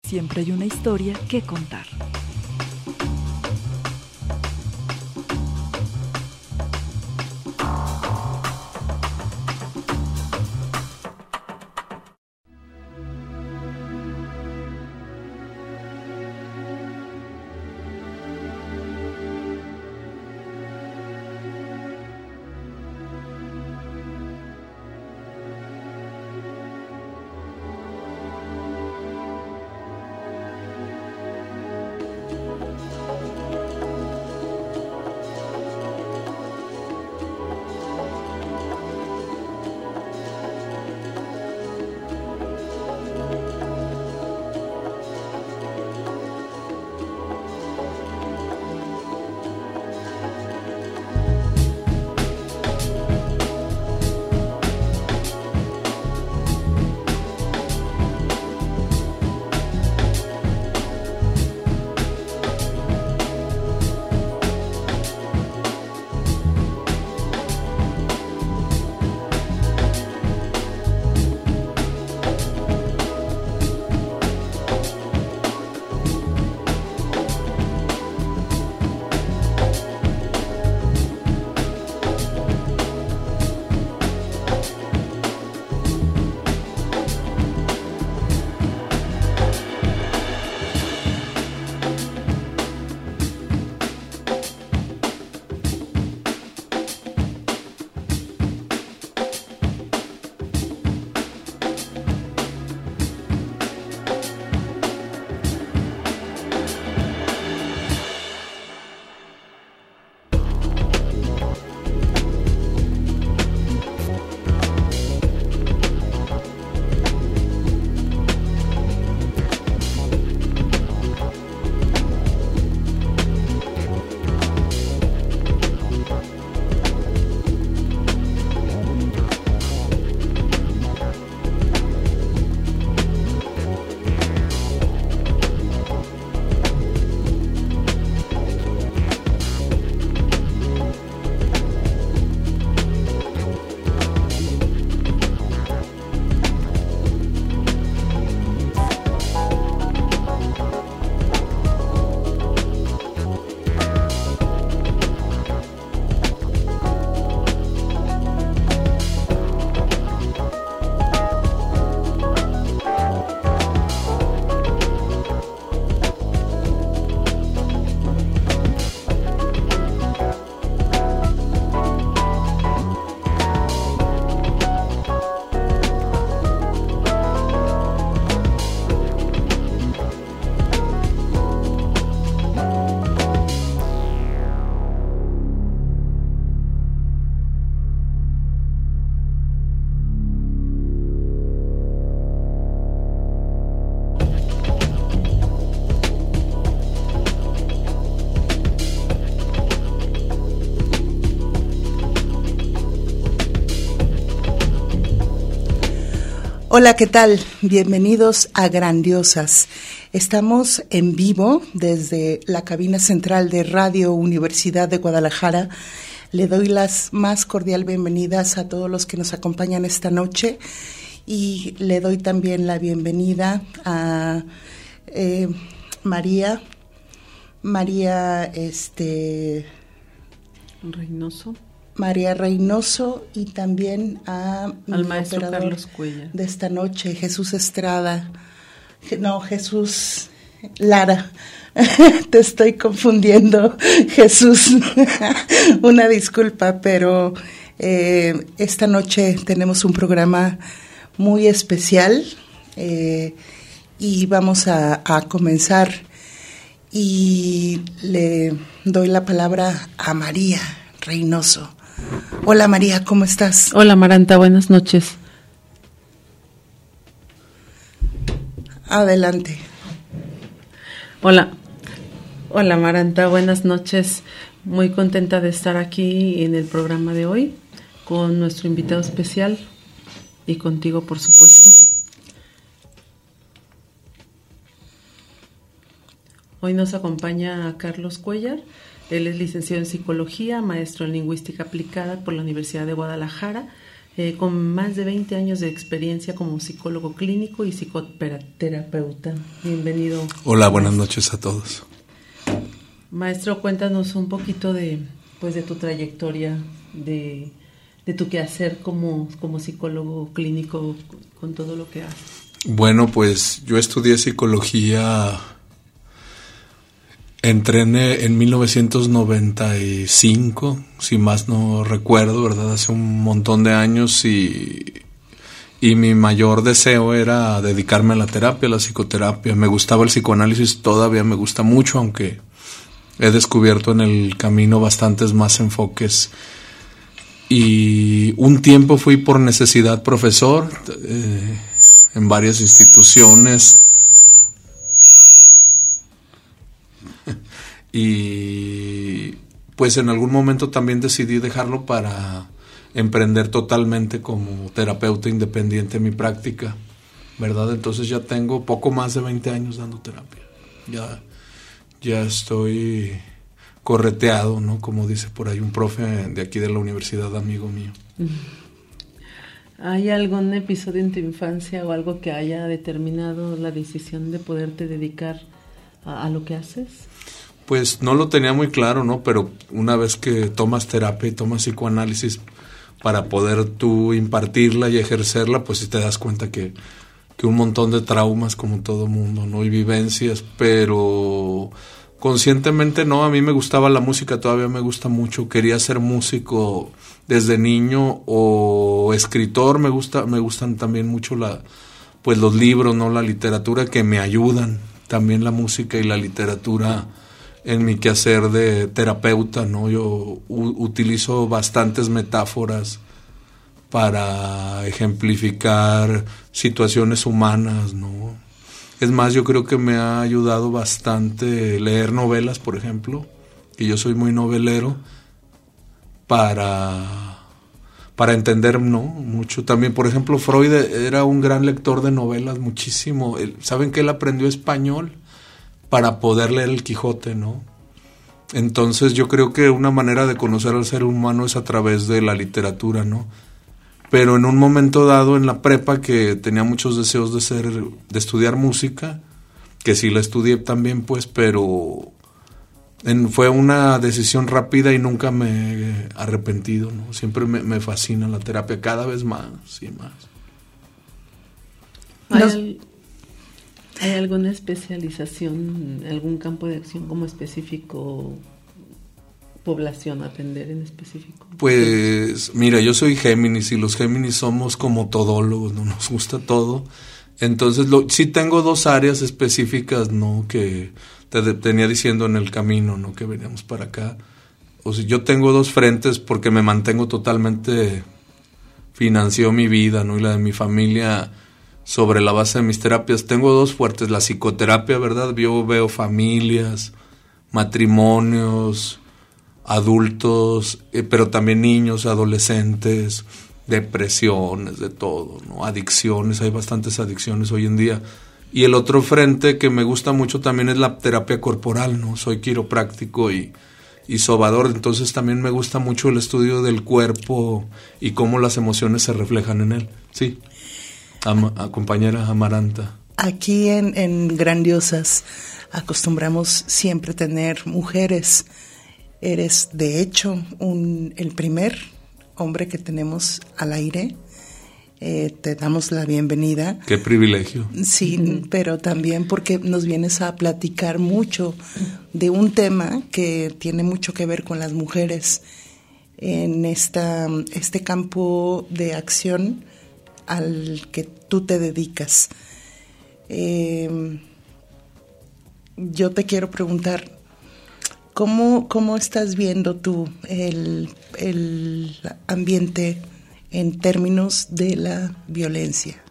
Siempre hay una historia que contar. Hola, ¿qué tal? Bienvenidos a Grandiosas. Estamos en vivo desde la cabina central de Radio Universidad de Guadalajara. Le doy las más cordial bienvenidas a todos los que nos acompañan esta noche y le doy también la bienvenida a María Reynoso y también al maestro Carlos Cuellar de esta noche, Jesús Lara. Te estoy confundiendo, Jesús. Una disculpa, pero esta noche tenemos un programa muy especial y vamos a comenzar y le doy la palabra a María Reynoso. Hola María, ¿cómo estás? Hola Maranta, buenas noches. Adelante. Hola Maranta, buenas noches. Muy contenta de estar aquí en el programa de hoy con nuestro invitado especial y contigo, por supuesto. Hoy nos acompaña Carlos Cuellar. Él es licenciado en Psicología, maestro en Lingüística Aplicada por la Universidad de Guadalajara con más de 20 años de experiencia como psicólogo clínico y psicoterapeuta. Bienvenido. Hola, buenas noches a todos. Maestro, cuéntanos un poquito de tu trayectoria, de tu quehacer como psicólogo clínico con todo lo que haces. Bueno, pues yo estudié psicología, entré en 1995, si más no recuerdo, ¿verdad? Hace un montón de años y mi mayor deseo era dedicarme a la terapia, a la psicoterapia. Me gustaba el psicoanálisis, todavía me gusta mucho, aunque he descubierto en el camino bastantes más enfoques. Y un tiempo fui por necesidad profesor en varias instituciones y pues en algún momento también decidí dejarlo para emprender totalmente como terapeuta independiente en mi práctica, ¿verdad? Entonces ya tengo poco más de 20 años dando terapia. Ya estoy correteado, ¿no? Como dice por ahí un profe de aquí de la universidad, amigo mío. ¿Hay algún episodio en tu infancia o algo que haya determinado la decisión de poderte dedicar a lo que haces? Pues no lo tenía muy claro, ¿no? Pero una vez que tomas terapia y tomas psicoanálisis para poder tú impartirla y ejercerla, pues sí te das cuenta que un montón de traumas como todo mundo, ¿no? Y vivencias, pero conscientemente no, a mí me gustaba la música, todavía me gusta mucho, quería ser músico desde niño o escritor, me gustan también mucho pues los libros, ¿no? La literatura que me ayudan, también la música y la literatura en mi quehacer de terapeuta, ¿no? Yo utilizo bastantes metáforas para ejemplificar situaciones humanas, ¿no? Es más, yo creo que me ha ayudado bastante leer novelas, por ejemplo, y yo soy muy novelero, para entender, ¿no? Mucho. También, por ejemplo, Freud era un gran lector de novelas, muchísimo. ¿Saben que él aprendió español para poder leer el Quijote, ¿no? Entonces yo creo que una manera de conocer al ser humano es a través de la literatura, ¿no? Pero en un momento dado en la prepa, que tenía muchos deseos de estudiar música, que sí la estudié también, pues, pero fue una decisión rápida y nunca me he arrepentido, ¿no? Siempre me fascina la terapia, cada vez más y más. ¿Hay alguna especialización, algún campo de acción como específico, población a atender en específico? Pues mira, yo soy Géminis y los Géminis somos como todólogos, ¿no? Nos gusta todo. Entonces sí tengo dos áreas específicas, ¿no? Que te tenía diciendo en el camino, ¿no? Que veníamos para acá. O sea, yo tengo dos frentes porque me mantengo totalmente, financió mi vida, ¿no? Y la de mi familia sobre la base de mis terapias. Tengo dos fuertes, la psicoterapia, ¿verdad? Yo veo familias, matrimonios, adultos, pero también niños, adolescentes, depresiones, de todo, ¿no? Adicciones, hay bastantes adicciones hoy en día. Y el otro frente que me gusta mucho también es la terapia corporal, ¿no? Soy quiropráctico y sobador, entonces también me gusta mucho el estudio del cuerpo y cómo las emociones se reflejan en él. Sí, compañera Amaranta. Aquí en Grandiosas acostumbramos siempre tener mujeres. Eres, de hecho, el primer hombre que tenemos al aire. Te damos la bienvenida. Qué privilegio. Sí, pero también porque nos vienes a platicar mucho de un tema que tiene mucho que ver con las mujeres en este campo de acción al que tú te dedicas. Yo te quiero preguntar, ¿cómo estás viendo tú el ambiente en términos de la violencia?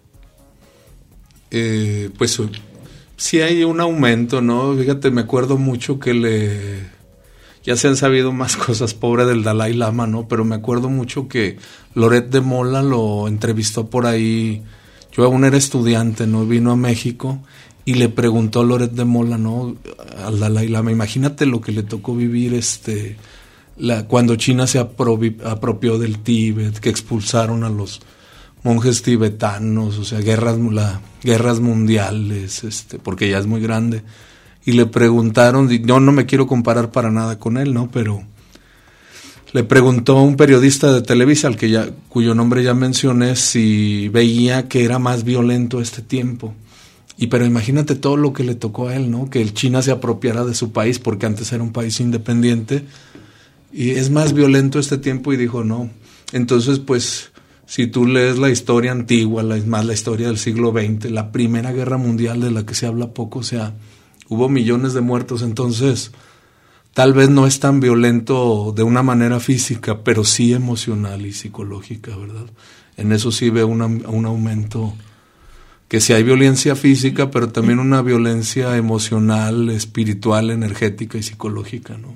Pues sí hay un aumento, ¿no? Fíjate, me acuerdo mucho que ya se han sabido más cosas, pobre del Dalai Lama, ¿no? Pero me acuerdo mucho que Loret de Mola lo entrevistó por ahí. Yo aún era estudiante, ¿no? Vino a México y le preguntó a Loret de Mola, ¿no? Al Dalai Lama, imagínate lo que le tocó vivir cuando China se apropió del Tíbet, que expulsaron a los monjes tibetanos, o sea, guerras mundiales, porque ya es muy grande. Y le preguntaron, yo no me quiero comparar para nada con él, ¿no? Pero le preguntó un periodista de Televisa, cuyo nombre ya mencioné, si veía que era más violento este tiempo. Pero imagínate todo lo que le tocó a él, ¿no? Que el China se apropiara de su país, porque antes era un país independiente, y es más violento este tiempo, y dijo no. Entonces, pues, si tú lees la historia antigua, más la historia del siglo XX, la Primera Guerra Mundial, de la que se habla poco, o sea, hubo millones de muertos. Entonces, tal vez no es tan violento de una manera física, pero sí emocional y psicológica, ¿verdad? En eso sí veo un aumento, que sí hay violencia física, pero también una violencia emocional, espiritual, energética y psicológica, ¿no?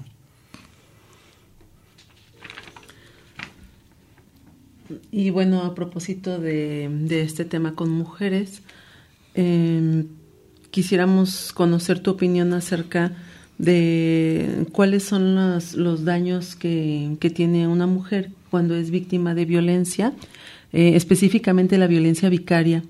Y bueno, a propósito de este tema con mujeres, quisiéramos conocer tu opinión acerca de cuáles son los daños que tiene una mujer cuando es víctima de violencia, específicamente la violencia vicaria,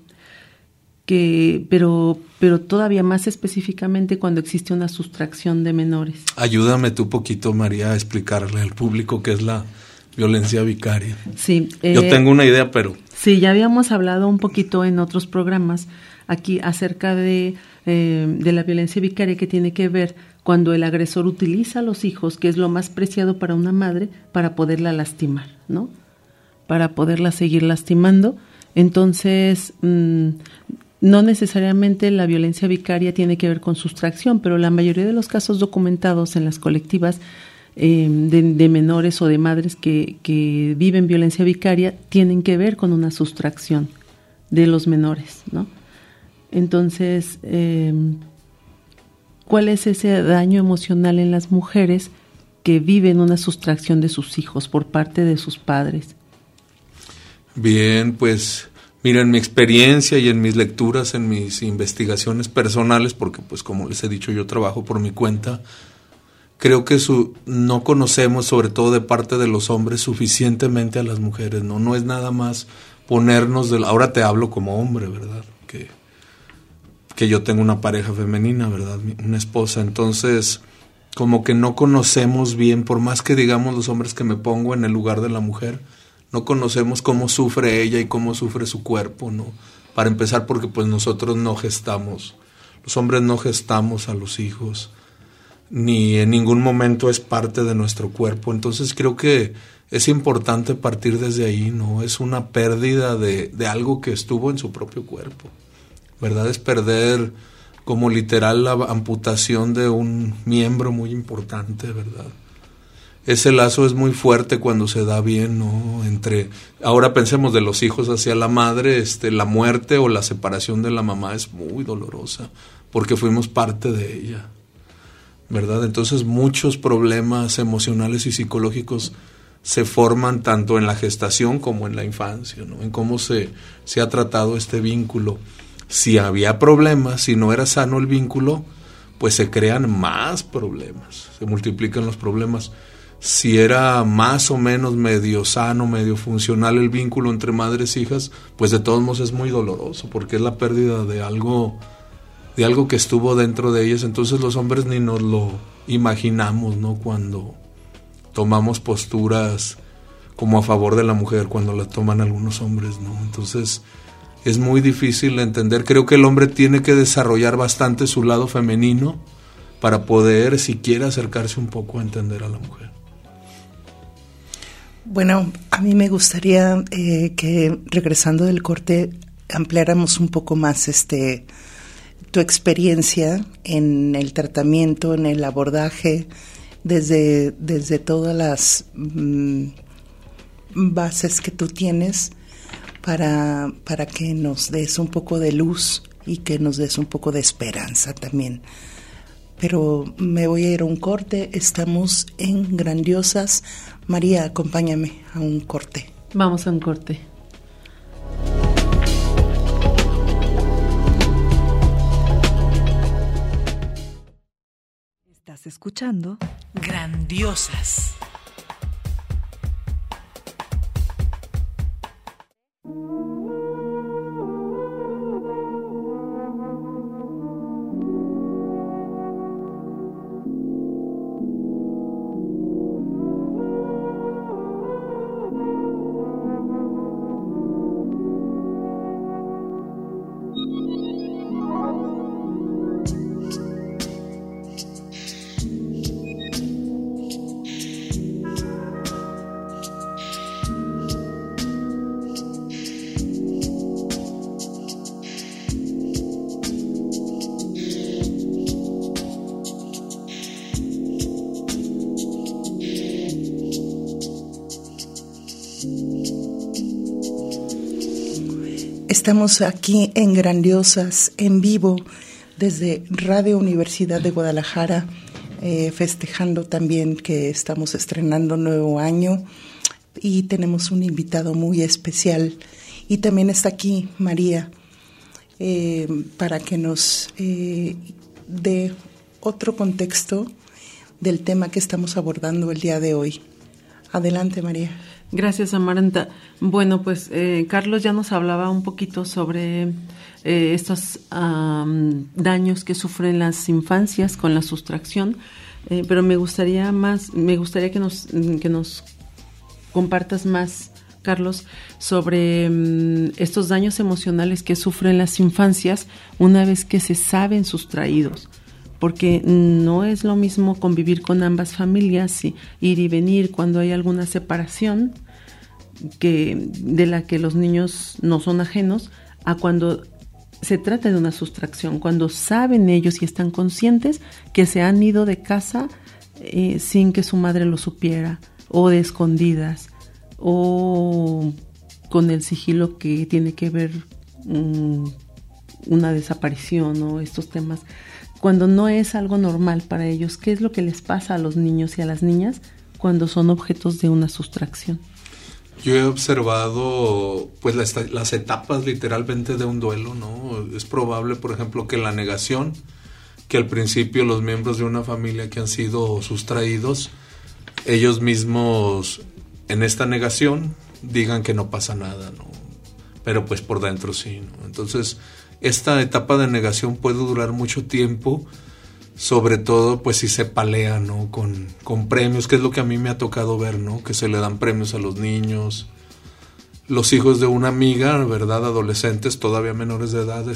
pero todavía más específicamente cuando existe una sustracción de menores. Ayúdame tú poquito, María, a explicarle al público qué es la violencia vicaria. Sí. Yo tengo una idea, pero... Sí, ya habíamos hablado un poquito en otros programas aquí acerca de la violencia vicaria, que tiene que ver cuando el agresor utiliza a los hijos, que es lo más preciado para una madre, para poderla lastimar, ¿no? Para poderla seguir lastimando. Entonces, no necesariamente la violencia vicaria tiene que ver con sustracción, pero la mayoría de los casos documentados en las colectivas de menores o de madres que viven violencia vicaria tienen que ver con una sustracción de los menores, ¿no? Entonces, ¿cuál es ese daño emocional en las mujeres que viven una sustracción de sus hijos por parte de sus padres? Bien, pues mira, en mi experiencia y en mis lecturas, en mis investigaciones personales, porque pues como les he dicho, yo trabajo por mi cuenta, creo que no conocemos, sobre todo de parte de los hombres, suficientemente a las mujeres, ¿no? No es nada más ponernos ahora te hablo como hombre, ¿verdad? Que yo tengo una pareja femenina, ¿verdad? Una esposa. Entonces, como que no conocemos bien, por más que digamos los hombres que me pongo en el lugar de la mujer, no conocemos cómo sufre ella y cómo sufre su cuerpo, ¿no? Para empezar, porque pues nosotros no gestamos, los hombres no gestamos a los hijos, ni en ningún momento es parte de nuestro cuerpo. Entonces creo que es importante partir desde ahí, ¿no? Es una pérdida de algo que estuvo en su propio cuerpo, ¿verdad? Es perder como literal la amputación de un miembro muy importante, ¿verdad? Ese lazo es muy fuerte cuando se da bien, ¿no? Ahora pensemos de los hijos hacia la madre, la muerte o la separación de la mamá es muy dolorosa, porque fuimos parte de ella, ¿verdad? Entonces muchos problemas emocionales y psicológicos se forman tanto en la gestación como en la infancia, ¿no? En cómo se ha tratado este vínculo. Si había problemas, si no era sano el vínculo, pues se crean más problemas, se multiplican los problemas. Si era más o menos medio sano, medio funcional el vínculo entre madres e hijas, pues de todos modos es muy doloroso, porque es la pérdida de algo que estuvo dentro de ellas. Entonces los hombres ni nos lo imaginamos, ¿no? Cuando tomamos posturas como a favor de la mujer, cuando la toman algunos hombres, ¿no? Entonces es muy difícil de entender. Creo que el hombre tiene que desarrollar bastante su lado femenino para poder siquiera acercarse un poco a entender a la mujer. Bueno, a mí me gustaría que regresando del corte ampliáramos un poco más tu experiencia en el tratamiento, en el abordaje, desde todas las bases que tú tienes para que nos des un poco de luz y que nos des un poco de esperanza también. Pero me voy a ir a un corte, estamos en Grandiosas. María, acompáñame a un corte. Vamos a un corte. Estás escuchando Grandiosas. Estamos aquí en Grandiosas, en vivo, desde Radio Universidad de Guadalajara, festejando también que estamos estrenando nuevo año y tenemos un invitado muy especial. Y también está aquí María, para que nos dé otro contexto del tema que estamos abordando el día de hoy. Adelante, María. Gracias, Amaranta. Bueno, pues Carlos ya nos hablaba un poquito sobre estos daños que sufren las infancias con la sustracción, pero me gustaría que nos compartas más, Carlos, sobre estos daños emocionales que sufren las infancias una vez que se saben sustraídos. Porque no es lo mismo convivir con ambas familias, ir y venir cuando hay alguna separación de la que los niños no son ajenos, a cuando se trata de una sustracción, cuando saben ellos y están conscientes que se han ido de casa sin que su madre lo supiera, o de escondidas, o con el sigilo que tiene que ver una desaparición o estos temas. Cuando no es algo normal para ellos, ¿qué es lo que les pasa a los niños y a las niñas cuando son objetos de una sustracción? Yo he observado pues las etapas literalmente de un duelo, ¿no? Es probable, por ejemplo, que la negación, que al principio los miembros de una familia que han sido sustraídos, ellos mismos en esta negación digan que no pasa nada, ¿no? Pero pues por dentro sí, ¿no? Entonces, esta etapa de negación puede durar mucho tiempo, sobre todo pues si se palea, ¿no? Con premios, que es lo que a mí me ha tocado ver, ¿no? Que se le dan premios a los niños. Los hijos de una amiga, ¿verdad? Adolescentes, todavía menores de edad,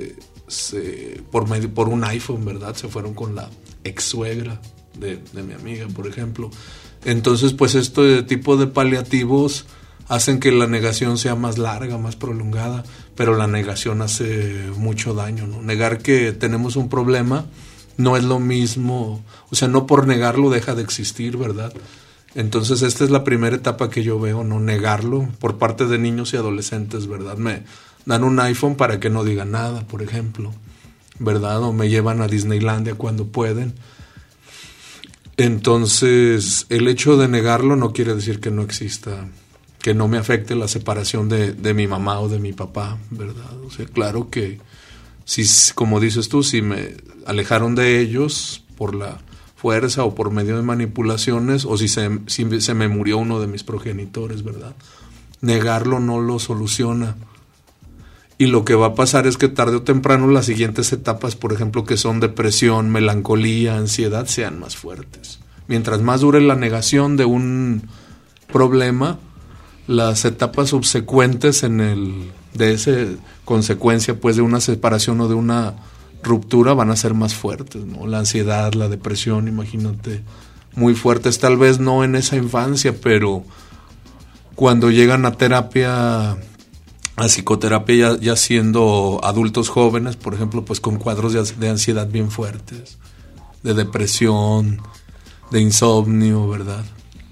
por un iPhone, ¿verdad? Se fueron con la ex suegra de mi amiga, por ejemplo. Entonces, pues este tipo de paliativos hacen que la negación sea más larga, más prolongada, pero la negación hace mucho daño, ¿no? Negar que tenemos un problema no es lo mismo, o sea, no por negarlo deja de existir, ¿verdad? Entonces esta es la primera etapa que yo veo, no negarlo, por parte de niños y adolescentes, ¿verdad? Me dan un iPhone para que no digan nada, por ejemplo, ¿verdad? O me llevan a Disneylandia cuando pueden. Entonces, el hecho de negarlo no quiere decir que no exista, que no me afecte la separación de mi mamá o de mi papá, ¿verdad? O sea, claro que si, como dices tú, si me alejaron de ellos por la fuerza o por medio de manipulaciones, o si se me murió uno de mis progenitores, ¿verdad? Negarlo no lo soluciona. Y lo que va a pasar es que tarde o temprano las siguientes etapas, por ejemplo, que son depresión, melancolía, ansiedad, sean más fuertes. Mientras más dure la negación de un problema, las etapas subsecuentes de esa consecuencia pues de una separación o de una ruptura van a ser más fuertes, ¿no? La ansiedad, la depresión, imagínate, muy fuertes, tal vez no en esa infancia, pero cuando llegan a terapia, a psicoterapia ya siendo adultos jóvenes, por ejemplo, pues con cuadros de ansiedad bien fuertes, de depresión, de insomnio, ¿verdad?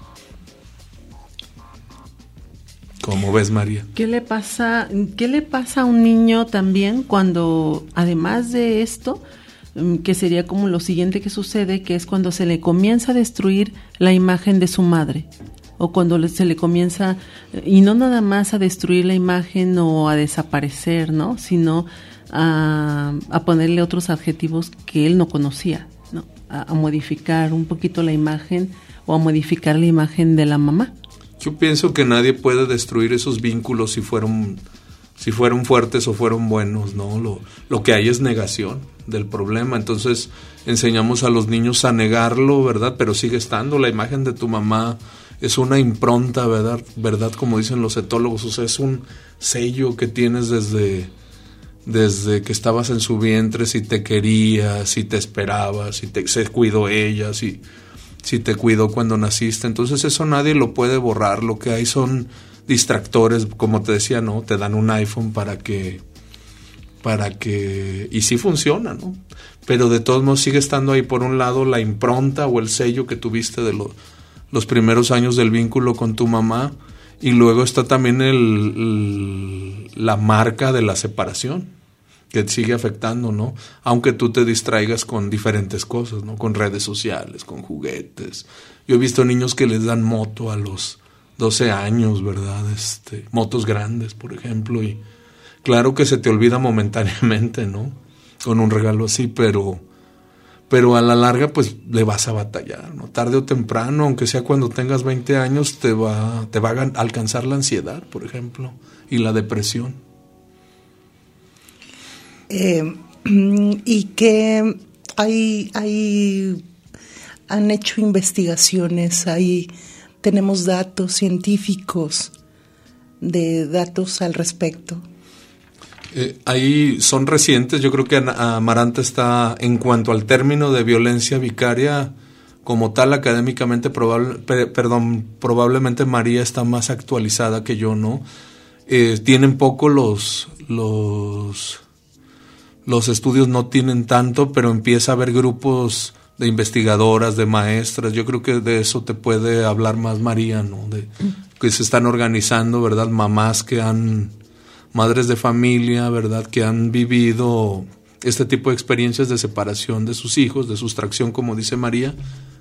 ¿Cómo ves, María? ¿Qué le pasa a un niño también cuando, además de esto, que sería como lo siguiente que sucede, que es cuando se le comienza a destruir la imagen de su madre? O cuando se le comienza, y no nada más a destruir la imagen o a desaparecer, ¿no? Sino a ponerle otros adjetivos que él no conocía, ¿no? A modificar un poquito la imagen o a modificar la imagen de la mamá. Yo pienso que nadie puede destruir esos vínculos si fueron fuertes o fueron buenos, ¿no? Lo que hay es negación del problema. Entonces enseñamos a los niños a negarlo, ¿verdad? Pero sigue estando. La imagen de tu mamá es una impronta, ¿verdad? Como dicen los etólogos, o sea, es un sello que tienes desde que estabas en su vientre, si te quería, si te esperaba, se cuidó ella, si te cuidó cuando naciste. Entonces eso nadie lo puede borrar. Lo que hay son distractores, como te decía, ¿no? Te dan un iPhone para que y sí funciona, ¿no? Pero de todos modos sigue estando ahí, por un lado, la impronta o el sello que tuviste de los primeros años del vínculo con tu mamá, Y luego está también la marca de la separación, que te sigue afectando, ¿no? Aunque tú te distraigas con diferentes cosas, ¿no? Con redes sociales, con juguetes. Yo he visto niños que les dan moto a los 12 años, ¿verdad? Motos grandes, por ejemplo, y claro que se te olvida momentáneamente, ¿no? Con un regalo así, pero a la larga pues le vas a batallar, ¿no? Tarde o temprano, aunque sea cuando tengas 20 años, te va a alcanzar la ansiedad, por ejemplo, y la depresión. Y que han hecho investigaciones, tenemos datos científicos datos al respecto. Ahí son recientes. Yo creo que Amaranta está, en cuanto al término de violencia vicaria como tal, académicamente probablemente María está más actualizada que yo, ¿no? Tienen poco los estudios, no tienen tanto, pero empieza a haber grupos de investigadoras, de maestras. Yo creo que de eso te puede hablar más María, ¿no? Que se están organizando, ¿verdad? Madres de familia, ¿verdad?, que han vivido este tipo de experiencias de separación de sus hijos, de sustracción, como dice María,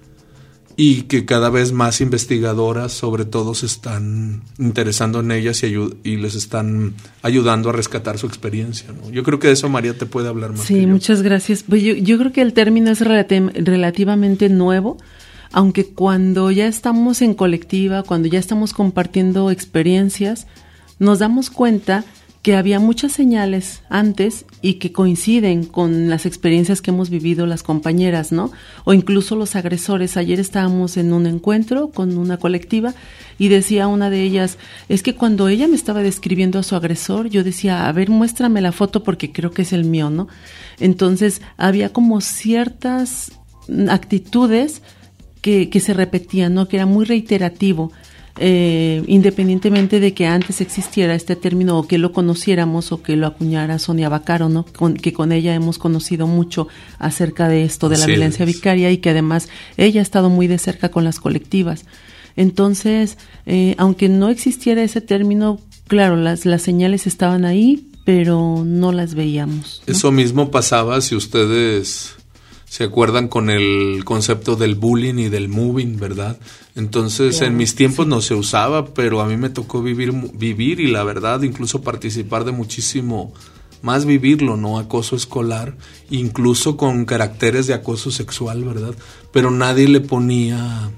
y que cada vez más investigadoras, sobre todo, se están interesando en ellas y les están ayudando a rescatar su experiencia, ¿no? Yo creo que de eso María te puede hablar más. Sí, muchas gracias. Pues yo creo que el término es relativamente nuevo, aunque cuando ya estamos en colectiva, cuando ya estamos compartiendo experiencias, nos damos cuenta que había muchas señales antes y que coinciden con las experiencias que hemos vivido las compañeras, ¿no? O incluso los agresores. Ayer estábamos en un encuentro con una colectiva y decía una de ellas, es que cuando ella me estaba describiendo a su agresor, yo decía, a ver, muéstrame la foto porque creo que es el mío, ¿no? Entonces, había como ciertas actitudes que se repetían, ¿no? Que era muy reiterativo. Independientemente de que antes existiera este término o que lo conociéramos o que lo acuñara Sonia Vaccaro, ¿no? Que con ella hemos conocido mucho acerca de esto de la violencia vicaria y que además ella ha estado muy de cerca con las colectivas. Entonces, aunque no existiera ese término, claro, las señales estaban ahí, pero no las veíamos, ¿no? Eso mismo pasaba, si ustedes se acuerdan, con el concepto del bullying y del moving, ¿verdad? Entonces, claro, en mis tiempos sí no se usaba, pero a mí me tocó vivir y la verdad, incluso participar de muchísimo más vivirlo, ¿no? Acoso escolar, incluso con caracteres de acoso sexual, ¿verdad? Pero nadie le ponía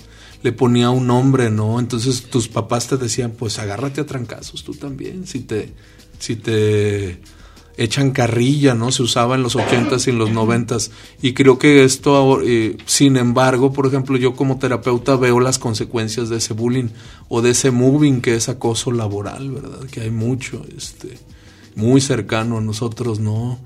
un nombre, ¿no? Entonces tus papás te decían, pues agárrate a trancazos tú también, si te echan carrilla, ¿no? Se usaba en los 80s y en los 90s. Y creo que esto, sin embargo, por ejemplo, yo como terapeuta veo las consecuencias de ese bullying o de ese moving, que es acoso laboral, ¿verdad? Que hay mucho, muy cercano a nosotros, ¿no?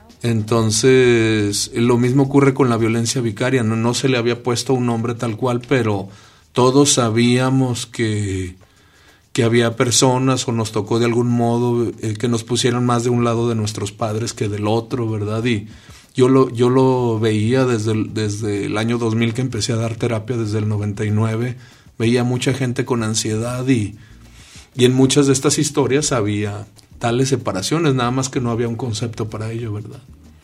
Entonces, lo mismo ocurre con la violencia vicaria. No se le había puesto un nombre tal cual, pero todos sabíamos que había personas, o nos tocó de algún modo que nos pusieran más de un lado de nuestros padres que del otro, ¿verdad? Y yo lo veía desde el año 2000 que empecé a dar terapia, desde el 99, veía mucha gente con ansiedad y en muchas de estas historias había tales separaciones, nada más que no había un concepto para ello, ¿verdad?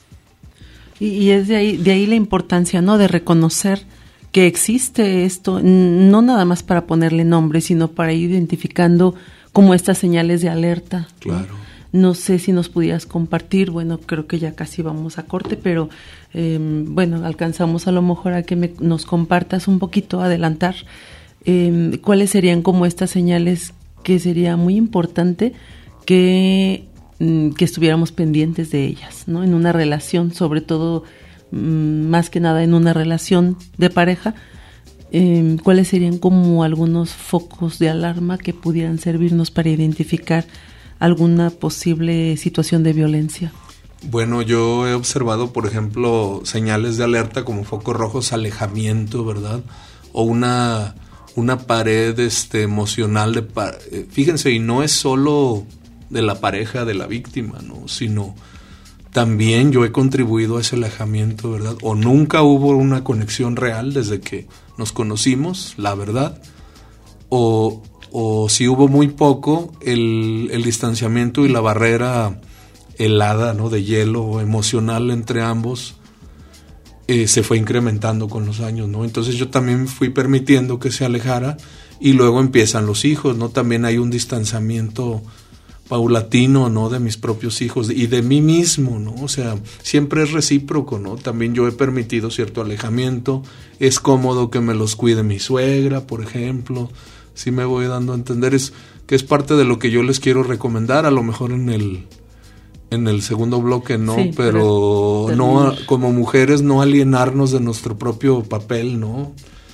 Y es de ahí la importancia, ¿no? De reconocer que existe esto, no nada más para ponerle nombre, sino para ir identificando como estas señales de alerta. Claro. No sé si nos pudieras compartir, bueno, creo que ya casi vamos a corte, pero bueno, alcanzamos a lo mejor a que nos compartas un poquito, adelantar, cuáles serían como estas señales que sería muy importante que estuviéramos pendientes de ellas, ¿no? En una relación, sobre todo, más que nada en una relación de pareja, ¿cuáles serían como algunos focos de alarma que pudieran servirnos para identificar alguna posible situación de violencia? Bueno, yo he observado, por ejemplo, señales de alerta como focos rojos, alejamiento, ¿verdad? O una pared emocional fíjense, y no es solo de la pareja de la víctima, ¿no? Sino también yo he contribuido a ese alejamiento, ¿verdad? O nunca hubo una conexión real desde que nos conocimos, la verdad, o o si hubo muy poco, el distanciamiento y la barrera helada, ¿no?, de hielo emocional entre ambos se fue incrementando con los años, ¿no? Entonces yo también fui permitiendo que se alejara, y luego empiezan los hijos, ¿no? También hay un distanciamiento paulatino, ¿no?, de mis propios hijos y de mí mismo, ¿no? O sea, siempre es recíproco, ¿no? También yo he permitido cierto alejamiento. Es cómodo que me los cuide mi suegra, por ejemplo. Sí me voy dando a entender, que es parte de lo que yo les quiero recomendar, a lo mejor en el segundo bloque, ¿no? Sí, pero no, como mujeres, no alienarnos de nuestro propio papel, ¿no?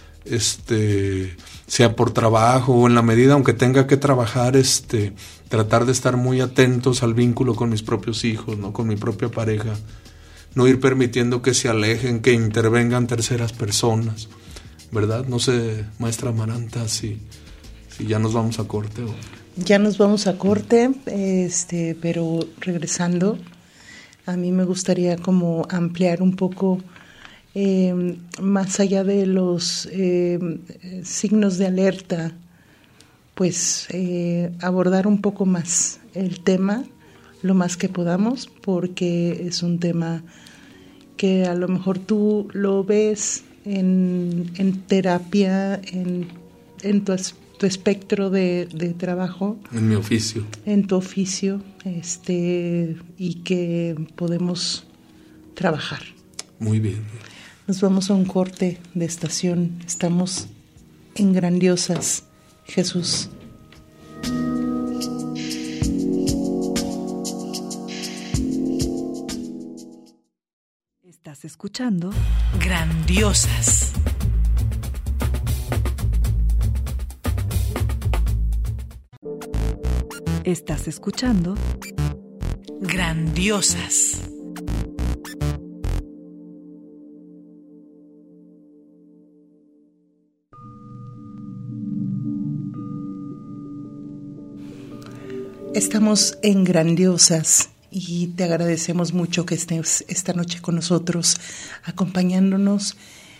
Sea por trabajo o en la medida, aunque tenga que trabajar, tratar de estar muy atentos al vínculo con mis propios hijos, ¿no?, con mi propia pareja. No ir permitiendo que se alejen, que intervengan terceras personas, ¿verdad? No sé, maestra Amaranta, si ya nos vamos a corte o... Ya nos vamos a corte, pero regresando, a mí me gustaría como ampliar un poco, más allá de los signos de alerta, pues abordar un poco más el tema, lo más que podamos, porque es un tema que a lo mejor tú lo ves en terapia, en tu espectro de trabajo. En mi oficio. En tu oficio, y que podemos trabajar. Muy bien. Nos vamos a un corte de estación. Estamos en Grandiosas, Jesús. Estás escuchando Grandiosas. Estás escuchando Grandiosas. Estamos en Grandiosas y te agradecemos mucho que estés esta noche con nosotros, acompañándonos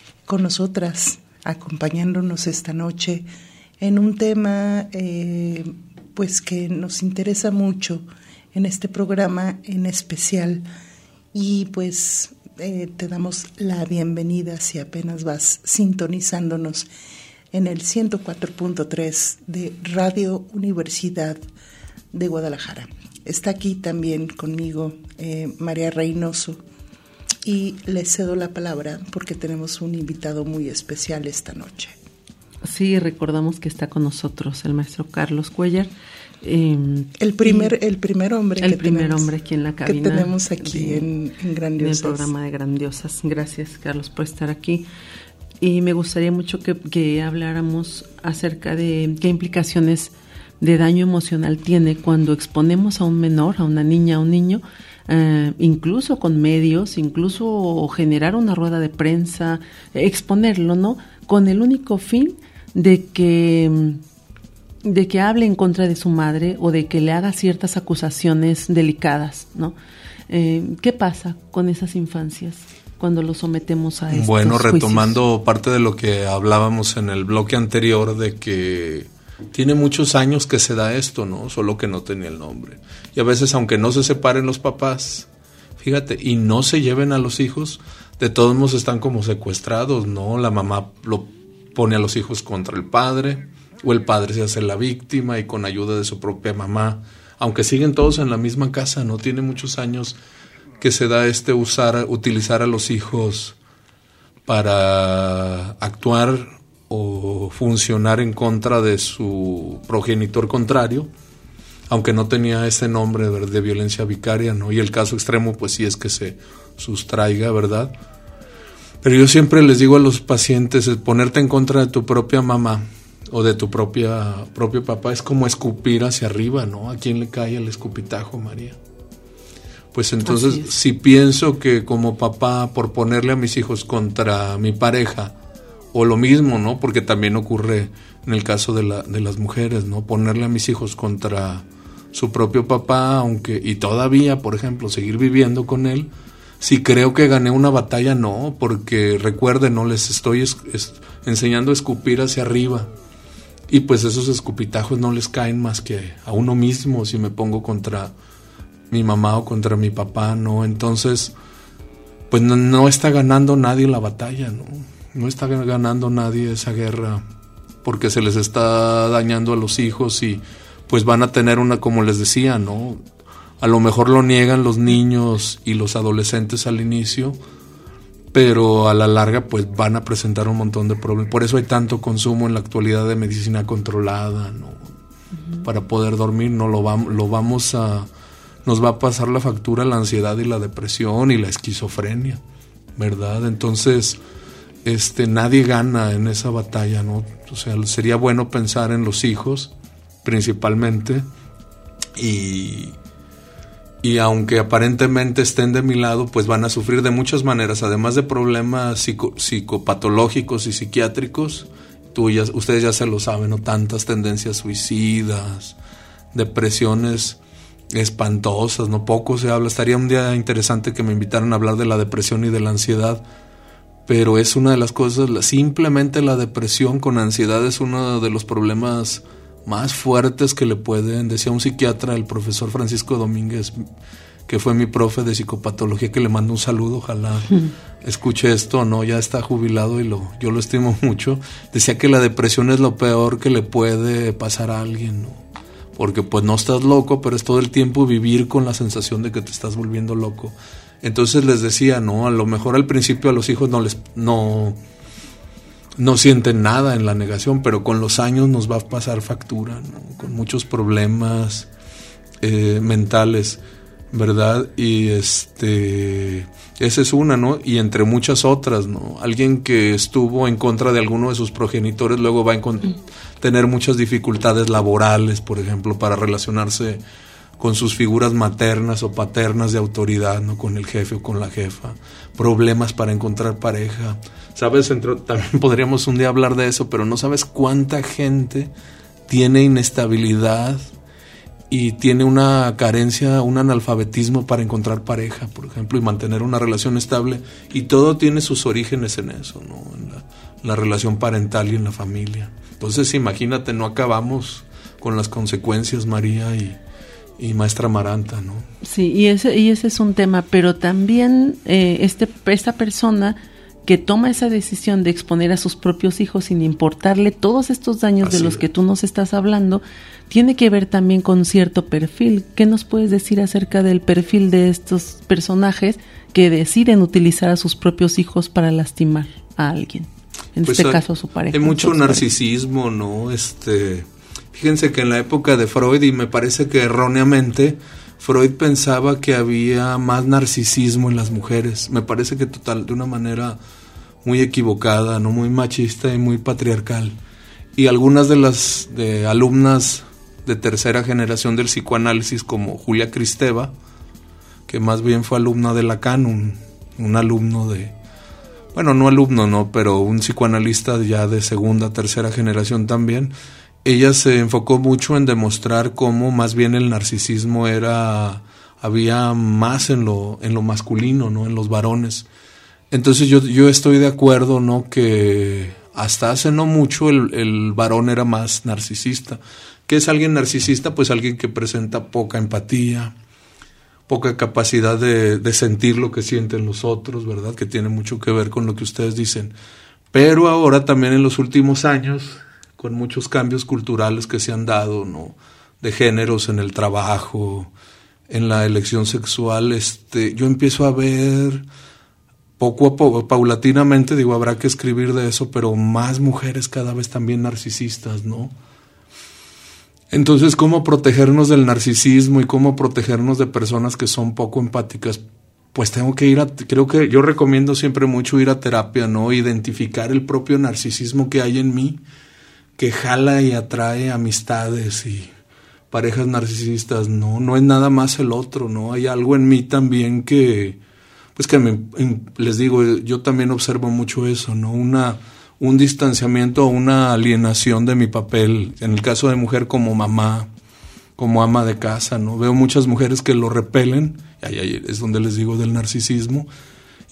esta noche en un tema pues que nos interesa mucho en este programa en especial, y pues te damos la bienvenida si apenas vas sintonizándonos en el 104.3 de Radio Universidad de Guadalajara. Está aquí también conmigo María Reynoso, y le cedo la palabra porque tenemos un invitado muy especial esta noche. Sí, recordamos que está con nosotros el maestro Carlos Cuellar. El primer hombre aquí en la cabina. Que tenemos aquí en Grandiosas. En el programa de Grandiosas. Gracias, Carlos, por estar aquí. Y me gustaría mucho que habláramos acerca de qué implicaciones de daño emocional tiene cuando exponemos a un menor, a una niña, a un niño, incluso con medios, incluso generar una rueda de prensa, exponerlo, ¿no?, con el único fin de que hable en contra de su madre o de que le haga ciertas acusaciones delicadas, ¿no? ¿Qué pasa con esas infancias cuando los sometemos a estos Bueno, retomando juicios? Parte de lo que hablábamos en el bloque anterior, de que tiene muchos años que se da esto, ¿no? Solo que no tenía el nombre. Y a veces, aunque no se separen los papás, fíjate, y no se lleven a los hijos, de todos modos están como secuestrados, ¿no? La mamá lo pone a los hijos contra el padre, o el padre se hace la víctima y con ayuda de su propia mamá, aunque siguen todos en la misma casa, ¿no? Tiene muchos años que se da utilizar a los hijos para actuar o funcionar en contra de su progenitor contrario, aunque no tenía ese nombre de violencia vicaria, ¿no? Y el caso extremo, pues sí es que se sustraiga, ¿verdad? Pero yo siempre les digo a los pacientes, ponerte en contra de tu propia mamá o de tu propio papá es como escupir hacia arriba, ¿no? ¿A quién le cae el escupitajo, María? Pues entonces, si pienso que como papá, por ponerle a mis hijos contra mi pareja, o lo mismo, ¿no? Porque también ocurre en el caso de las mujeres, ¿no? Ponerle a mis hijos contra su propio papá, y todavía, por ejemplo, seguir viviendo con él. Si creo que gané una batalla, no, porque recuerden, no les estoy enseñando a escupir hacia arriba y pues esos escupitajos no les caen más que a uno mismo si me pongo contra mi mamá o contra mi papá, ¿no? Entonces, pues no está ganando nadie la batalla, ¿no? No está ganando nadie esa guerra, porque se les está dañando a los hijos y pues van a tener una, como les decía, ¿no? A lo mejor lo niegan los niños y los adolescentes al inicio, pero a la larga pues van a presentar un montón de problemas. Por eso hay tanto consumo en la actualidad de medicina controlada, ¿no? Para poder dormir, no nos va a pasar la factura la ansiedad y la depresión y la esquizofrenia, ¿verdad? Entonces, nadie gana en esa batalla, ¿no? O sea, sería bueno pensar en los hijos principalmente, y aunque aparentemente estén de mi lado, pues van a sufrir de muchas maneras, además de problemas psicopatológicos y psiquiátricos. Ustedes ya se lo saben, ¿no? Tantas tendencias suicidas, depresiones espantosas, ¿no? Poco se habla. Estaría un día interesante que me invitaran a hablar de la depresión y de la ansiedad, pero es una de las cosas, simplemente la depresión con ansiedad es uno de los problemas más fuertes que le pueden, decía un psiquiatra, el profesor Francisco Domínguez, que fue mi profe de psicopatología, que le mando un saludo, ojalá escuche esto, ¿no? Ya está jubilado y yo lo estimo mucho. Decía que la depresión es lo peor que le puede pasar a alguien, ¿no? Porque pues no estás loco, pero es todo el tiempo vivir con la sensación de que te estás volviendo loco. Entonces les decía, ¿no? A lo mejor al principio a los hijos no sienten nada en la negación, pero con los años nos va a pasar factura, ¿no? Con muchos problemas mentales, ¿verdad? Y esa es una, ¿no? Y entre muchas otras, ¿no? Alguien que estuvo en contra de alguno de sus progenitores luego va a tener muchas dificultades laborales, por ejemplo, para relacionarse con sus figuras maternas o paternas de autoridad, ¿no? Con el jefe o con la jefa. Problemas para encontrar pareja. ¿Sabes? También podríamos un día hablar de eso, pero no sabes cuánta gente tiene inestabilidad y tiene una carencia, un analfabetismo para encontrar pareja, por ejemplo, y mantener una relación estable. Y todo tiene sus orígenes en eso, ¿no? En la relación parental y en la familia. Entonces, imagínate, no acabamos con las consecuencias, María y maestra Amaranta, ¿no? Sí, y ese es un tema, pero también esta persona que toma esa decisión de exponer a sus propios hijos sin importarle todos estos daños de los que tú nos estás hablando, tiene que ver también con cierto perfil. ¿Qué nos puedes decir acerca del perfil de estos personajes que deciden utilizar a sus propios hijos para lastimar a alguien? En este caso a su pareja. Hay mucho narcisismo, ¿no? Fíjense que en la época de Freud, y me parece que erróneamente, Freud pensaba que había más narcisismo en las mujeres. Me parece que de una manera muy equivocada, no, muy machista y muy patriarcal. Y algunas de las alumnas de tercera generación del psicoanálisis, como Julia Kristeva, que más bien fue alumna de Lacan, un alumno pero un psicoanalista ya de segunda, tercera generación también. Ella se enfocó mucho en demostrar cómo más bien el narcisismo había más en lo masculino, ¿no? En los varones. Entonces yo estoy de acuerdo, ¿no? Que hasta hace no mucho el varón era más narcisista. ¿Qué es alguien narcisista? Pues alguien que presenta poca empatía, poca capacidad de sentir lo que sienten los otros, ¿verdad? Que tiene mucho que ver con lo que ustedes dicen. Pero ahora también en los últimos años, con muchos cambios culturales que se han dado, ¿no? De géneros en el trabajo, en la elección sexual, yo empiezo a ver poco a poco, paulatinamente, habrá que escribir de eso, pero más mujeres cada vez también narcisistas, ¿no? Entonces, ¿cómo protegernos del narcisismo y cómo protegernos de personas que son poco empáticas? Pues tengo que creo que yo recomiendo siempre mucho ir a terapia, ¿no? Identificar el propio narcisismo que hay en mí, que jala y atrae amistades y parejas narcisistas, no es nada más el otro, ¿no? Hay algo en mí también que les digo, yo también observo mucho eso, ¿no? Un distanciamiento o una alienación de mi papel, en el caso de mujer como mamá, como ama de casa, ¿no? Veo muchas mujeres que lo repelen, ahí es donde les digo del narcisismo,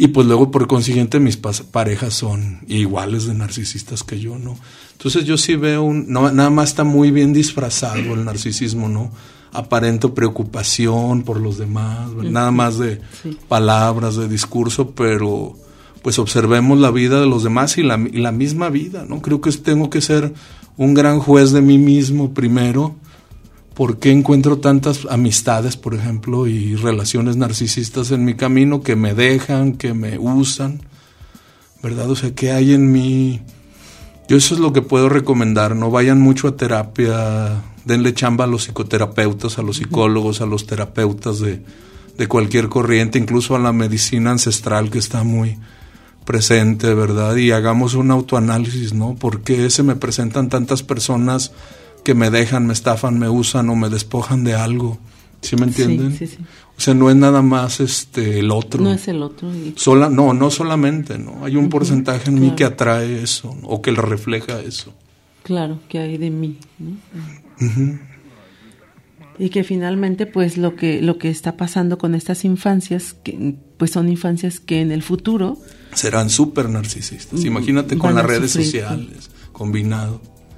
Y pues luego, por consiguiente, mis parejas son iguales de narcisistas que yo, ¿no? Entonces yo sí veo nada más está muy bien disfrazado el narcisismo, ¿no? Aparento preocupación por los demás, nada más de palabras, de discurso, pero pues observemos la vida de los demás y la misma vida, ¿no? Creo que tengo que ser un gran juez de mí mismo primero. ¿Por qué encuentro tantas amistades, por ejemplo, y relaciones narcisistas en mi camino que me dejan, que me usan? ¿Verdad? O sea, ¿qué hay en mí? Yo eso es lo que puedo recomendar, no vayan mucho a terapia, denle chamba a los psicoterapeutas, a los psicólogos, a los terapeutas de cualquier corriente, incluso a la medicina ancestral que está muy presente, ¿verdad? Y hagamos un autoanálisis, ¿no? ¿Por qué se me presentan tantas personas que me dejan, me estafan, me usan o me despojan de algo? ¿Sí me entienden? Sí. O sea, no es nada más el otro. No es el otro. No solamente, ¿no? Hay un porcentaje en mí que atrae eso, ¿no? O que refleja eso. Claro, que hay de mí, ¿no? Y que finalmente, pues, lo que está pasando con estas infancias, que pues son infancias que en el futuro serán súper narcisistas. Imagínate con las redes sociales, combinado.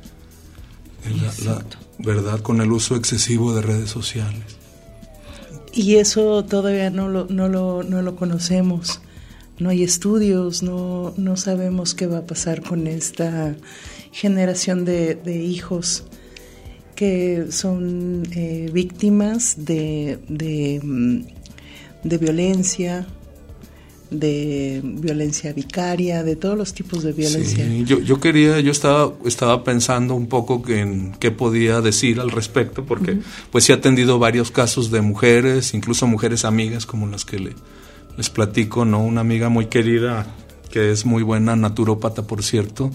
¿Verdad? Con el uso excesivo de redes sociales. Y eso todavía no lo conocemos. No hay estudios, no sabemos qué va a pasar con esta generación de hijos que son víctimas de violencia, de violencia vicaria, de todos los tipos de violencia. Sí, yo estaba pensando un poco en qué podía decir al respecto, porque pues sí he atendido varios casos de mujeres, incluso mujeres amigas como las que les platico, ¿no? Una amiga muy querida, que es muy buena naturópata, por cierto,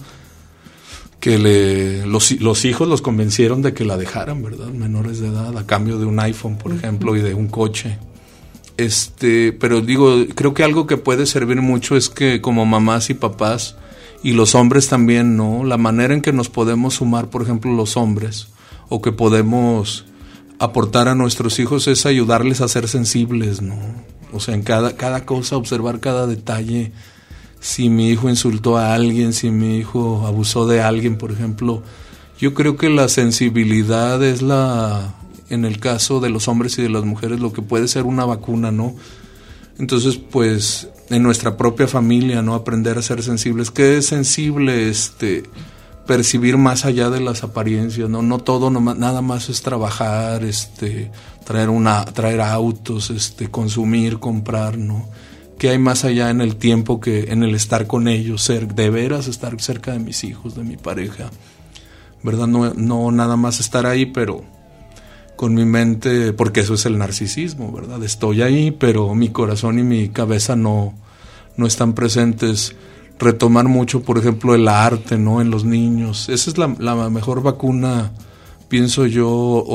que los hijos los convencieron de que la dejaran, ¿verdad? Menores de edad, a cambio de un iPhone, por ejemplo, y de un coche. Pero digo, creo que algo que puede servir mucho es que como mamás y papás, y los hombres también, ¿no? La manera en que nos podemos sumar, por ejemplo, los hombres, o que podemos aportar a nuestros hijos es ayudarles a ser sensibles, ¿no? O sea, en cada cosa, observar cada detalle. Si mi hijo insultó a alguien, si mi hijo abusó de alguien, por ejemplo, yo creo que la sensibilidad es en el caso de los hombres y de las mujeres, lo que puede ser una vacuna, ¿no? Entonces, pues, en nuestra propia familia, ¿no? Aprender a ser sensibles. ¿Qué es sensible? Percibir más allá de las apariencias, ¿no? No todo, nada más es trabajar, traer autos, consumir, comprar, ¿no? ¿Qué hay más allá en el tiempo que en el estar con ellos? De veras estar cerca de mis hijos, de mi pareja, ¿verdad? No nada más estar ahí, pero con mi mente, porque eso es el narcisismo, ¿verdad? Estoy ahí, pero mi corazón y mi cabeza no están presentes. Retomar mucho, por ejemplo, el arte, ¿no? En los niños. Esa es la mejor vacuna, pienso yo, o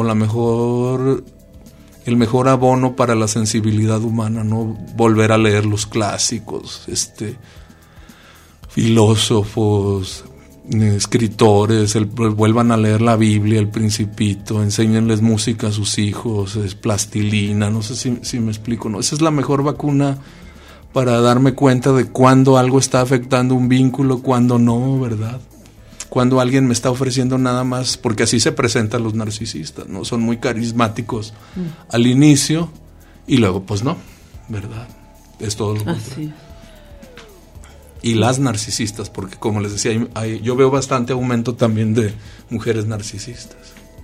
el mejor abono para la sensibilidad humana, ¿no? Volver a leer los clásicos, filósofos, escritores, vuelvan a leer la Biblia, el Principito, enséñenles música a sus hijos, plastilina, no sé si me explico, ¿no? Esa es la mejor vacuna para darme cuenta de cuándo algo está afectando un vínculo, cuándo no, ¿verdad? Cuando alguien me está ofreciendo nada más, porque así se presentan los narcisistas, ¿no? Son muy carismáticos al inicio y luego pues no, ¿verdad? Es todo lo contrario. Y las narcisistas, porque como les decía, yo veo bastante aumento también de mujeres narcisistas.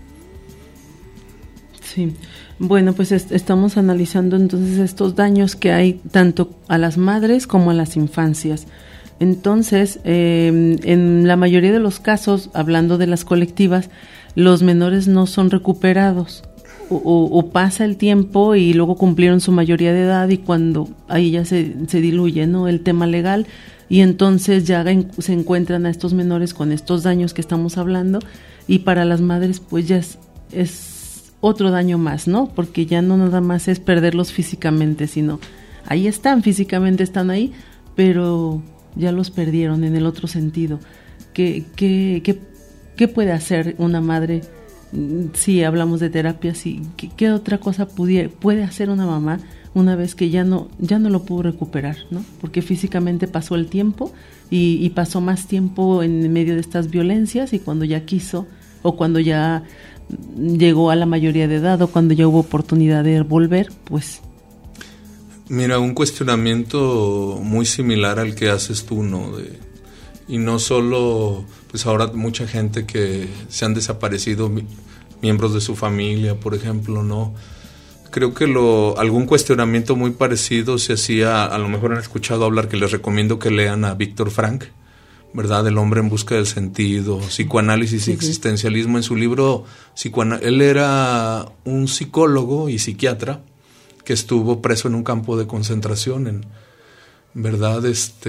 Sí, bueno, pues estamos analizando entonces estos daños que hay tanto a las madres como a las infancias. Entonces, en la mayoría de los casos, hablando de las colectivas, los menores no son recuperados o pasa el tiempo y luego cumplieron su mayoría de edad y cuando ahí ya se diluye, ¿no? El tema legal y entonces ya se encuentran a estos menores con estos daños que estamos hablando y para las madres pues ya es otro daño más, ¿no? Porque ya no nada más es perderlos físicamente, sino ahí están, físicamente están ahí, pero ya los perdieron en el otro sentido. ¿Qué puede hacer una madre? Si hablamos de terapia, sí, ¿qué otra cosa puede hacer una mamá una vez que ya no lo pudo recuperar, ¿no? Porque físicamente pasó el tiempo y pasó más tiempo en medio de estas violencias, y cuando ya quiso o cuando ya llegó a la mayoría de edad o cuando ya hubo oportunidad de volver, pues... Mira, un cuestionamiento muy similar al que haces tú, ¿no? Y no solo, pues ahora mucha gente que se han desaparecido miembros de su familia, por ejemplo, ¿no? Creo que algún cuestionamiento muy parecido se hacía, a lo mejor han escuchado hablar, que les recomiendo que lean a Víctor Frank, ¿verdad? El hombre en busca del sentido, psicoanálisis y existencialismo. En su libro, él era un psicólogo y psiquiatra que estuvo preso en un campo de concentración, ¿verdad?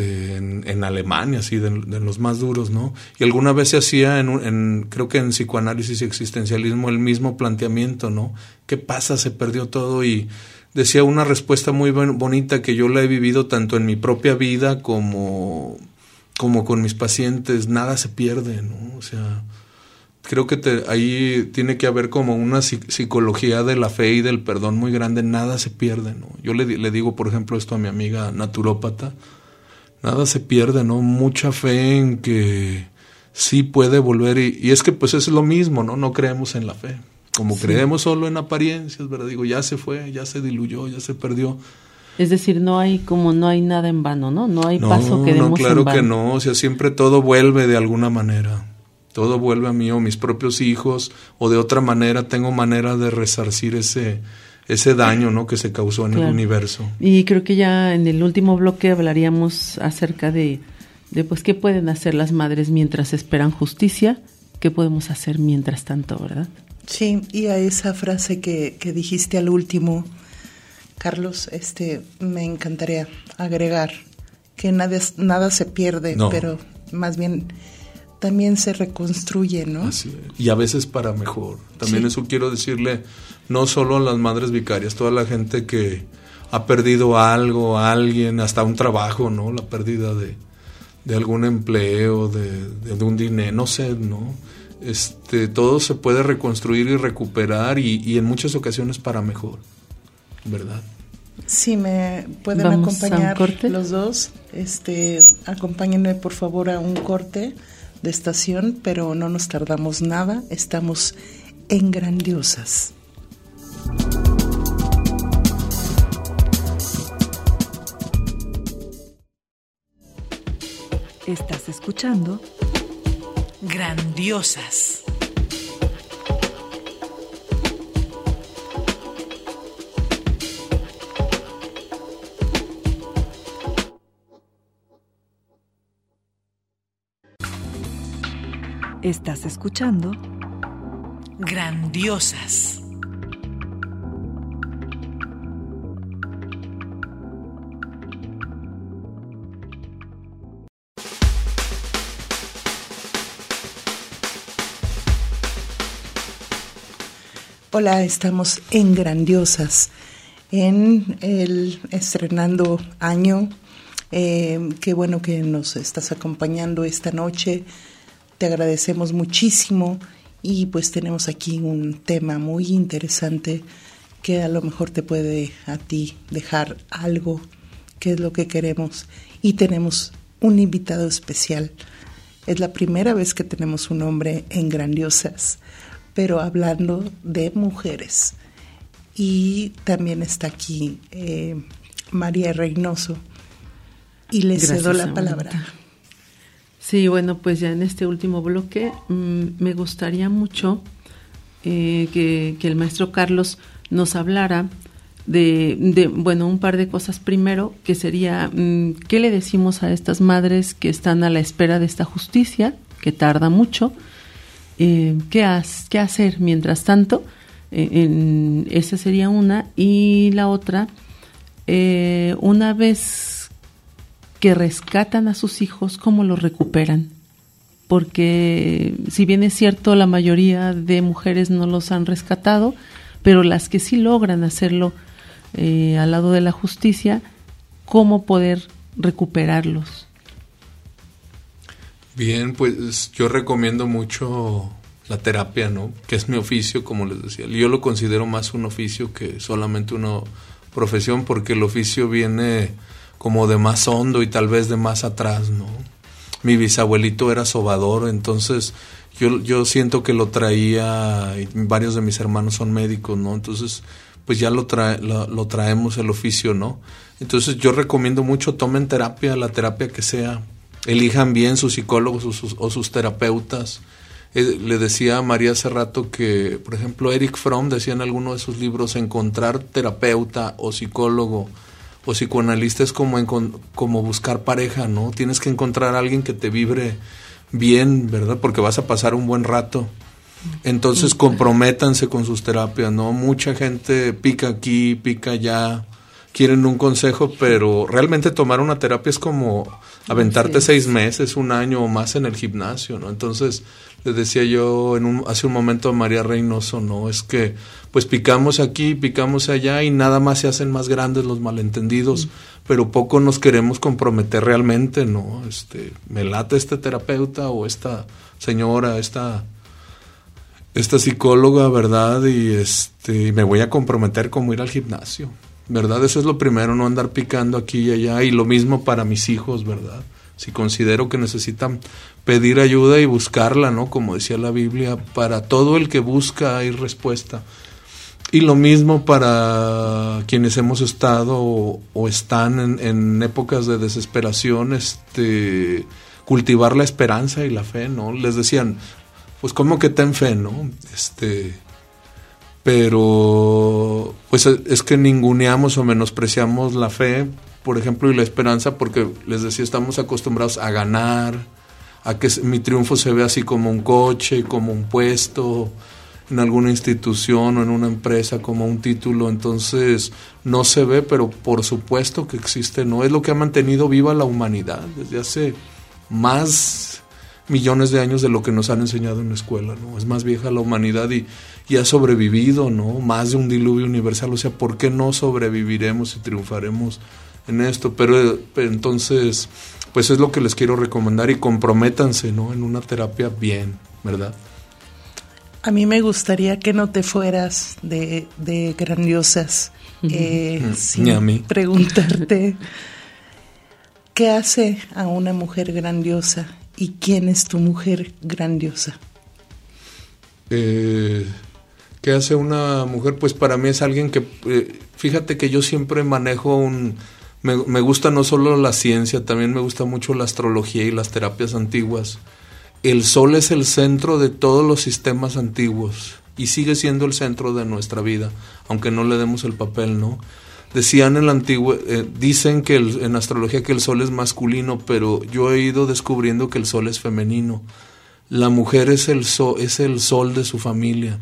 En Alemania, así, de los más duros, ¿no? Y alguna vez se hacía, creo que en psicoanálisis y existencialismo, el mismo planteamiento, ¿no? ¿Qué pasa? Se perdió todo, y decía una respuesta muy bonita que yo la he vivido tanto en mi propia vida como con mis pacientes. Nada se pierde, ¿no? O sea, creo que ahí tiene que haber como una psicología de la fe y del perdón muy grande. Nada se pierde, ¿no? Yo le digo, por ejemplo, esto a mi amiga naturópata: nada se pierde, ¿no? Mucha fe en que sí puede volver, y es que pues es lo mismo, ¿no? No creemos en la fe, como creemos solo en apariencias, ¿verdad? Digo, ya se fue, ya se diluyó, ya se perdió. Es decir, no hay nada en vano, ¿no? No hay paso que demos en vano. No, claro que no. O sea, siempre todo vuelve de alguna manera. Todo vuelve a mí o mis propios hijos, o de otra manera tengo manera de resarcir ese daño, ¿no? Que se causó en el universo. Y creo que ya en el último bloque hablaríamos acerca de pues qué pueden hacer las madres mientras esperan justicia, qué podemos hacer mientras tanto, ¿verdad? Sí, y a esa frase que dijiste al último, Carlos, me encantaría agregar que nada se pierde, pero más bien también se reconstruye, ¿no? Así es. Y a veces para mejor. También eso quiero decirle, no solo a las madres vicarias, toda la gente que ha perdido algo, a alguien, hasta un trabajo, ¿no? La pérdida de algún empleo, de un dinero, no sé, ¿no? Todo se puede reconstruir y recuperar, y en muchas ocasiones para mejor, ¿verdad? Sí, me pueden acompañar los dos. Acompáñenme por favor a un corte de estación, pero no nos tardamos nada. Estamos en Grandiosas. Estás escuchando Grandiosas. Estás escuchando Grandiosas. Hola, estamos en Grandiosas, en el estrenando año. Qué bueno que nos estás acompañando esta noche. Te agradecemos muchísimo, y pues tenemos aquí un tema muy interesante que a lo mejor te puede a ti dejar algo, que es lo que queremos, y tenemos un invitado especial. Es la primera vez que tenemos un hombre en Grandiosas, pero hablando de mujeres. Y también está aquí María Reynoso, y le cedo la palabra. Sí, bueno, pues ya en este último bloque me gustaría mucho que el maestro Carlos nos hablara de un par de cosas. Primero, que sería, ¿qué le decimos a estas madres que están a la espera de esta justicia, que tarda mucho? ¿Qué hacer mientras tanto? Esa sería una. Y la otra, una vez que rescatan a sus hijos, ¿cómo los recuperan? Porque si bien es cierto, la mayoría de mujeres no los han rescatado, pero las que sí logran hacerlo al lado de la justicia, ¿cómo poder recuperarlos? Bien, pues yo recomiendo mucho la terapia, ¿no? Que es mi oficio, como les decía. Yo lo considero más un oficio que solamente profesión, porque el oficio viene como de más hondo y tal vez de más atrás, ¿no? Mi bisabuelito era sobador, entonces yo siento que lo traía, y varios de mis hermanos son médicos, ¿no? Entonces, pues ya lo traemos el oficio, ¿no? Entonces yo recomiendo mucho, tomen terapia, la terapia que sea, elijan bien sus psicólogos o sus terapeutas. Le decía a María hace rato que, por ejemplo, Erich Fromm decía en alguno de sus libros, encontrar terapeuta o psicólogo o psicoanalista es como buscar pareja, ¿no? Tienes que encontrar a alguien que te vibre bien, ¿verdad? Porque vas a pasar un buen rato. Entonces comprométanse con sus terapias, ¿no? Mucha gente pica aquí, pica allá, quieren un consejo, pero realmente tomar una terapia es como aventarte 6 meses, 1 año o más en el gimnasio, ¿no? Entonces, les decía yo hace un momento a María Reynoso, ¿no? Es que pues picamos aquí, picamos allá y nada más se hacen más grandes los malentendidos, pero poco nos queremos comprometer realmente, ¿no? Me late este terapeuta o esta señora, esta psicóloga, ¿verdad? Y me voy a comprometer como ir al gimnasio, ¿verdad? Eso es lo primero, no andar picando aquí y allá, y lo mismo para mis hijos, ¿verdad? Si considero que necesitan pedir ayuda y buscarla, ¿no? Como decía la Biblia, para todo el que busca hay respuesta. Y lo mismo para quienes hemos estado o están en épocas de desesperación, cultivar la esperanza y la fe, ¿no? Les decían, pues ¿cómo que ten fe, no? Pero pues es que ninguneamos o menospreciamos la fe, por ejemplo, y la esperanza, porque les decía, estamos acostumbrados a ganar, a que mi triunfo se vea así como un coche, como un puesto en alguna institución o en una empresa, como un título. Entonces no se ve, pero por supuesto que existe, ¿no? Es lo que ha mantenido viva la humanidad desde hace más millones de años de lo que nos han enseñado en la escuela, ¿no? Es más vieja la humanidad y ha sobrevivido, ¿no? Más de un diluvio universal. O sea, ¿por qué no sobreviviremos y triunfaremos en esto? Pero entonces, pues es lo que les quiero recomendar, y comprométanse, ¿no? En una terapia bien, ¿verdad? A mí me gustaría que no te fueras de Grandiosas sin preguntarte ¿qué hace a una mujer grandiosa y quién es tu mujer grandiosa? ¿Qué hace una mujer? Pues para mí es alguien que, fíjate que yo siempre manejo me gusta no solo la ciencia, también me gusta mucho la astrología y las terapias antiguas. El sol es el centro de todos los sistemas antiguos y sigue siendo el centro de nuestra vida, aunque no le demos el papel, ¿no? Decían en la antigua, dicen que en astrología que el sol es masculino, pero yo he ido descubriendo que el sol es femenino. La mujer es el sol de su familia.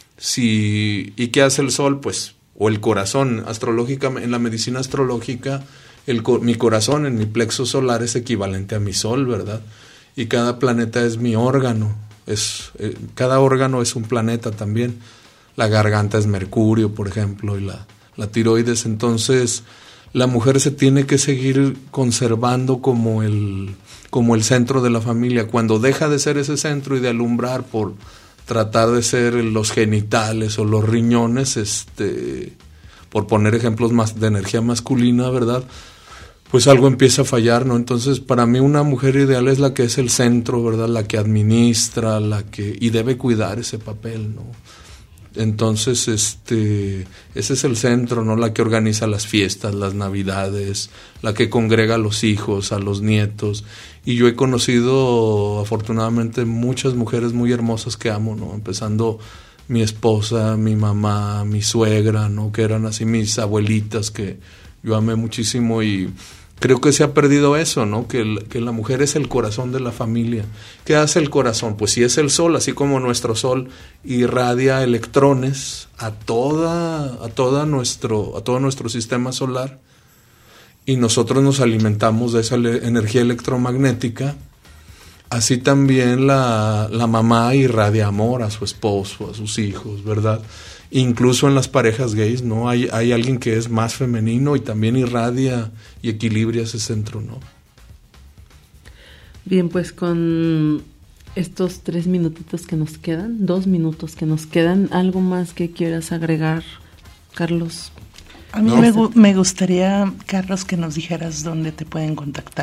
¿Y qué hace el sol? Pues, o el corazón. Astrológicamente, en la medicina astrológica, mi corazón en mi plexo solar es equivalente a mi sol, ¿verdad? Y cada planeta es mi órgano. Cada órgano es un planeta también. La garganta es Mercurio, por ejemplo, y la tiroides. Entonces, la mujer se tiene que seguir conservando como el centro de la familia. Cuando deja de ser ese centro y de alumbrar por tratar de ser los genitales o los riñones, por poner ejemplos más de energía masculina, ¿verdad? Pues algo empieza a fallar, ¿no? Entonces, para mí una mujer ideal es la que es el centro, ¿verdad? La que administra, y debe cuidar ese papel, ¿no? Entonces, ese es el centro, ¿no? La que organiza las fiestas, las navidades, la que congrega a los hijos, a los nietos. Y yo he conocido, afortunadamente, muchas mujeres muy hermosas que amo, ¿no? Empezando mi esposa, mi mamá, mi suegra, ¿no? Que eran así mis abuelitas que yo amé muchísimo, y creo que se ha perdido eso, ¿no? Que la mujer es el corazón de la familia. ¿Qué hace el corazón? Pues si es el sol, así como nuestro sol irradia electrones a todo nuestro sistema solar, y nosotros nos alimentamos de esa energía electromagnética, así también la mamá irradia amor a su esposo, a sus hijos, ¿verdad? Incluso en las parejas gays, ¿no? Hay alguien que es más femenino y también irradia y equilibra ese centro, ¿no? Bien, pues con estos 3 minutitos que nos quedan, 2 minutos que nos quedan, ¿algo más que quieras agregar, Carlos? A mí me gustaría, Carlos, que nos dijeras dónde te pueden contactar.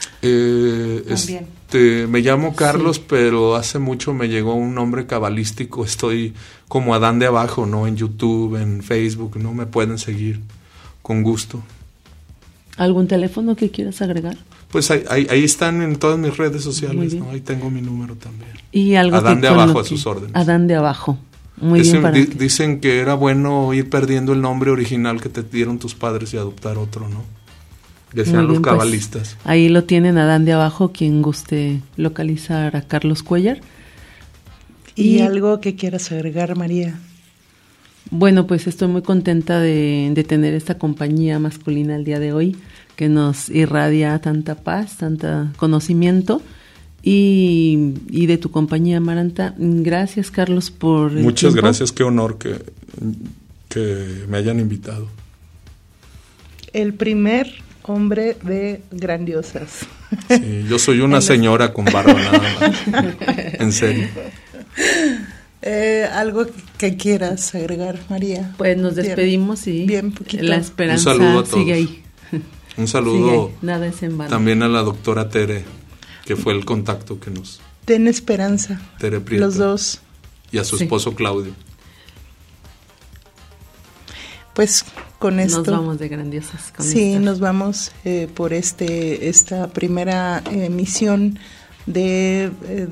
Me llamo Carlos, sí. Pero hace mucho me llegó un nombre cabalístico. Estoy como Adán de Abajo, ¿no? En YouTube, en Facebook, ¿no? Me pueden seguir con gusto. ¿Algún teléfono que quieras agregar? Pues ahí están en todas mis redes sociales, ¿no? Ahí tengo mi número también. Y algo Adán de Abajo a sus órdenes. Adán de Abajo. Muy bien. Dicen que era bueno ir perdiendo el nombre original que te dieron tus padres y adoptar otro, ¿no? Decían los cabalistas. Pues, ahí lo tienen, Adán de Abajo, quien guste localizar a Carlos Cuéllar. ¿Y algo que quieras agregar, María? Bueno, pues estoy muy contenta de tener esta compañía masculina el día de hoy, que nos irradia tanta paz, tanta conocimiento, y de tu compañía, Amaranta. Gracias, Carlos, por el Muchas tiempo. Gracias, qué honor que me hayan invitado. El primer hombre de Grandiosas. Sí, yo soy una señora con barba nada más. En serio. Algo que quieras agregar, María. Pues nos despedimos y bien poquito. La esperanza Un saludo a todos. sigue ahí. Un saludo Nada es en vano. También a la doctora Tere, que fue el contacto que nos... Ten esperanza. Tere Prieto. Los dos. Y a su esposo Claudio. Pues con esto nos vamos de Grandiosas. Nos vamos por esta primera emisión de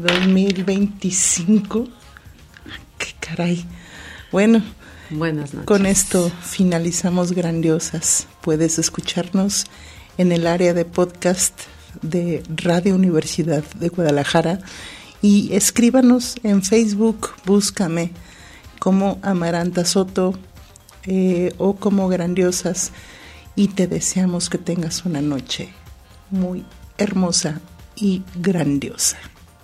2025. ¡Qué caray! Bueno, buenas noches. Con esto finalizamos Grandiosas. Puedes escucharnos en el área de podcast de Radio Universidad de Guadalajara y escríbanos en Facebook, búscame como Amaranta Soto o como Grandiosas, y te deseamos que tengas una noche muy hermosa y grandiosa.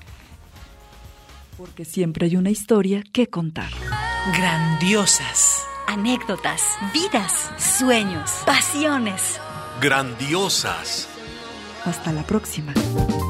Porque siempre hay una historia que contar. Grandiosas. Anécdotas, vidas, sueños, pasiones. Grandiosas. Hasta la próxima.